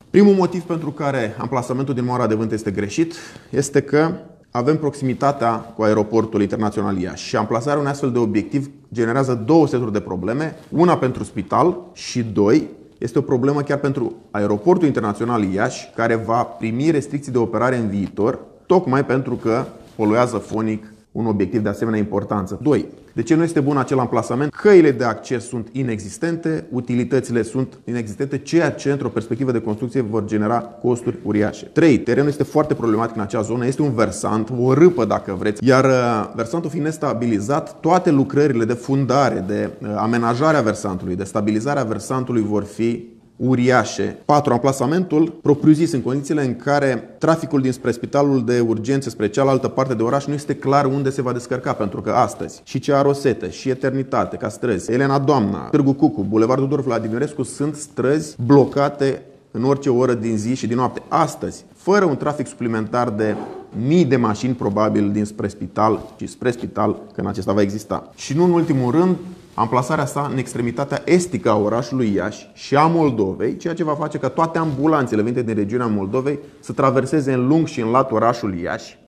Primul motiv pentru care amplasamentul din Moara de Vânt este greșit este că avem proximitatea cu aeroportul internațional Iași și amplasarea unui astfel de obiectiv generează două seturi de probleme. Una pentru spital și doi, este o problemă chiar pentru aeroportul internațional Iași, care va primi restricții de operare în viitor, tocmai pentru că poluează fonic un obiectiv de asemenea importanță. 2. De ce nu este bun acel amplasament? Căile de acces sunt inexistente, utilitățile sunt inexistente, ceea ce într-o perspectivă de construcție vor genera costuri uriașe. 3. Terenul este foarte problematic în acea zonă, este un versant, o râpă dacă vreți, iar versantul fiind nestabilizat, toate lucrările de fundare, de amenajare a versantului, de stabilizare a versantului vor fi uriașe. 4. Amplasamentul propriu-zis în condițiile în care traficul dinspre spitalul de urgențe spre cealaltă parte de oraș nu este clar unde se va descărca, pentru că astăzi și Cea Rosetă, și Eternitate ca străzi, Elena Doamna, Târgu Cucu, Bulevardul Tudor Vladimirescu sunt străzi blocate în orice oră din zi și din noapte. Astăzi, fără un trafic suplimentar de mii de mașini probabil dinspre spital și spre spital, când acesta va exista. Și nu în ultimul rând, amplasarea sa în extremitatea estică a orașului Iași și a Moldovei, ceea ce va face ca toate ambulanțele venite din regiunea Moldovei să traverseze în lung și în lat orașul Iași,